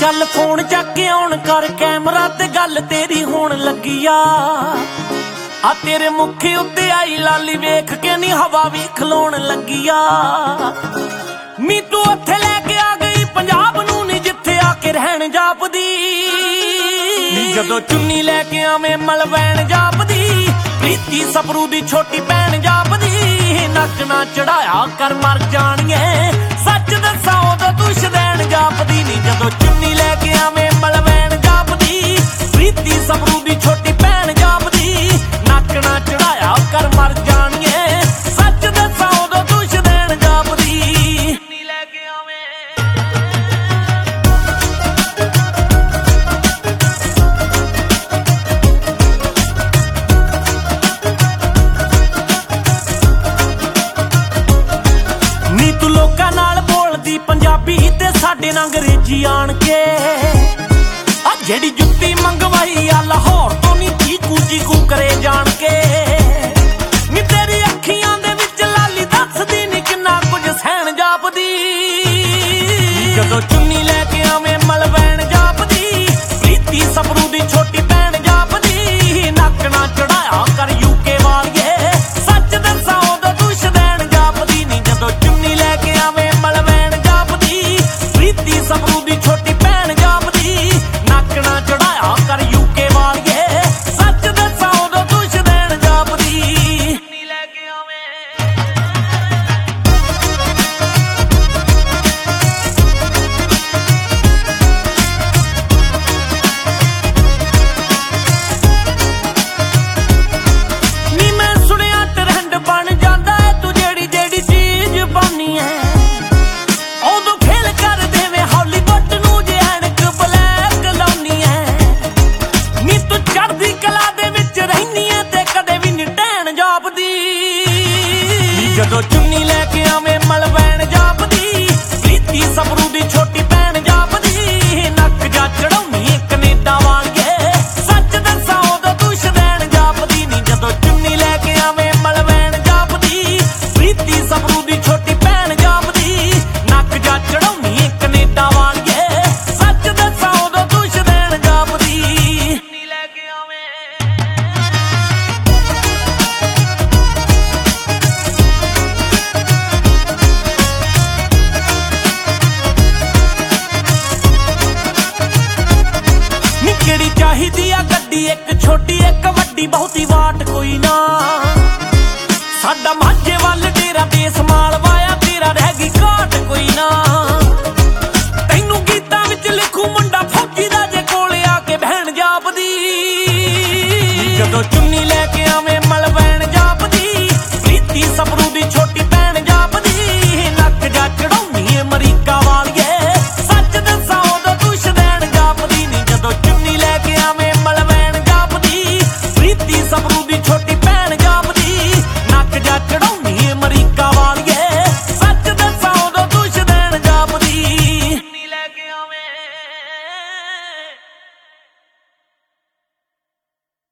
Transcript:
ਚੱਲ ਫੋਨ ਚੱਕ ਕੇ ਆਉਣ ਕਰ ਕੈਮਰਾ ਤੇ ਗੱਲ ਤੇਰੀ ਹੋਣ ਲੱਗੀ ਆ ਤੇਰੇ ਮੁੱਖੇ ਉੱਤੇ ਆਈ ਲਾਲੀ ਵੇਖ ਕੇ ਨੀ ਹਵਾ ਵੀ ਖਲੋਣ ਲੱਗੀ ਆ ਨੀ ਤੂੰ ਉੱਥੇ ਲੈ ਕੇ ਆ ਗਈ ਪੰਜਾਬ ਨੂੰ ਨੀ ਜਿੱਥੇ ਆ ਕੇ ਰਹਿਣ ਜਾਪਦੀ ਨੀ ਜਦੋਂ ਚੁੰਨੀ ਲੈ ਕੇ ਆਵੇਂ ਮਲਵੈਣ ਜਾਪਦੀ ਪ੍ਰੀਤੀ ਸਪਰੂ ਦੀ ਛੋਟੀ ਭੈਣ ਜਾਪਦੀ ਨੱਕ ਨਾ ਚੜਾਇਆ ਕਰ ਮਰ ਜਾਣੀਏ ਸੱਚ ਦੱਸਾਂ ਉਦੋਂ ਤੂੰ ਸ਼ਦੈਣ ਜਾਪਦੀ ਨੀ ਜਦੋਂ ਚੁੰਨੀ ਲੈ ਕੇ ਆਵੇਂ ਮਲਵੈਣ ਜਾਪਦੀ ਪ੍ਰੀਤੀ ਸਪਰੂ ਦੀ ਛੋਟੀ ਭੈਣ ਜਾਪਦੀ ਨੱਕ ਨਾ ਚੜਾਇਆ ਕਰ ਮਰ ਜਾਣੀਏ ਸੱਚ ਦੱਸਾਂ ਉਦੋਂ ਤੂੰ ਸ਼ਦੈਣ ਜਾਪਦੀ ਚੁੰਨੀ ਲੈ ਕੇ ਆਵੇਂ ਨੀ ਤੂੰ ਲੋਕਾਂ ਨਾਲ ਬੋਲਦੀ ਪੰਜਾਬੀ ਤੇ ਸਾਡੇ ਨਾਲ ਅੰਗਰੇਜ਼ੀ ਆਣ ਕੇ ਜਿਹੜੀ ਜੁੱਤੀ ਮੰਗਵਾਈ ਆ ਲਾਹੌਰ ਤੋਂ ਨੀ ਚੀਕੂ ਕਰੇ ਜਾਣ ਕੇ ਨੀ ਤੇਰੀ ਅੱਖੀਆਂ ਦੇ ਵਿੱਚ ਲਾਲੀ ਦੱਸਦੀ ਨੀ ਕਿੰਨਾ ਕੁਝ ਸਹਿਣ ਜਾਪਦੀ ਜਦੋਂ ਚੁੰਨੀ ਲੈ ਕੇ ਆਵੇਂ ਮਲਵੈਣ ਜਾਪਦੀ ਪ੍ਰੀਤੀ ਸਪਰੂ ਦੀ ਛੋਟੀ ਭੈਣ ਜਾਪਦੀ ਨੱਕ ਨਾ ਚੜਾਇਆ ਕਰ ਯੂਕੇ ਵਾਲੀਏ ਸੱਚ ਦੱਸਾਂ ਉਦੋਂ ਤੂੰ ਸ਼ਦੈਣ ਜਾਪਦੀ ਨੀ ਜਦੋਂ ਚੁੰਨੀ ਲੈ ਕੇ ਆਵੇਂ ਮਲਵੈਣ ਜਾਪਦੀ ਪ੍ਰੀਤੀ ਸਪਰੂ ਦੀ ਛੋਟੀ ਭੈਣ ਜਾਪਦੀ ਨੱਕ ਨਾ ਚੜਾਇਆ ਕਰ ਯੂਕੇ ਵਾਲੀਏ ਸੱਚ ਦੱਸਾਂ ਉਦੋਂ ਤੂੰ ਸ਼ਦੈਣ ਜਾਪਦੀ ਚੁੰਨੀ ਲੈ ਕੇ ਆਵੇਂ ਨੀ ਮੈਂ ਸੁਣਿਆ ਟਰੈਂਡ ਬਣ ਜਾਂਦਾ ਏ ਤੂੰ ਜਿਹੜੀ ਚੀਜ਼ ਪਾਉਣੀ ਐ ਉਦੋਂ ਫੇਲ ਕਰ ਦੇਵੇਂ ਹਾਲੀਵੁੱਡ ਨੂੰ ਜੇ ਐਨਕ ਬਲੈਕ ਲਾਉਣੀ ਐ ਨੀ ਤੂੰ ਚੜ੍ਹਦੀ ਕਲਾ ਦੇ ਵਿੱਚ ਰਹਿਨੀ ਐ ਤੇ ਕਦੇ ਵੀ ਨੀ ਢਹਿਣ ਜਾਪਦੀ ਜਦੋਂ ਚੁੰਨੀ ਲੈ ਕੇ ਆਵੇਂ ਮਲਵੈਣ ਜਾਪਦੀ ਪ੍ਰੀਤੀ ਸਪਰੂ ਦੀ ਛੋਟੀ ਭੈਣ ਜਾਪਦੀ ਨੱਕ ਜਾ ਚੜਾਉਣੀ ਕੈਨੇਡਾ ਵਾਲੀਏ ਸੱਚ ਦੱਸਾਂ ਉਦੋਂ ਤੂੰ ਸ਼ਦੈਣ ਜਾਪਦੀ ਨੀ ਜਦੋਂ ਚੁੰਨੀ ਲੈ ਕੇ ਆਵੇਂ ਮਲਵੈਣ ਜਾਪਦੀ ਪ੍ਰੀਤੀ ਸਪਰੂ ਦੀ ਛੋਟੀ ਭੈਣ ਜਾਪਦੀ ਨੱਕ ਜਾ ਚੜਾਉਣੀ ਕੈਨੇਡਾ ਵਾਲੀਏ ਸੱਚ ਦੱਸਾਂ ਉਦੋਂ ਤੂੰ ਸ਼ਦੈਣ ਜਾਪਦੀ ਚੁੰਨੀ ਲੈ ਕੇ ਆਵੇਂ ਨੀ ਕਿਹੜੀ ਚਾਹੀਦੀ ਆ ਗੱਡੀ ਇੱਕ ਛੋਟੀ ਇੱਕ ਵੱਡੀ ਬਹੁਤੀ ਵਾਟ ਕੋਈ ਨਾ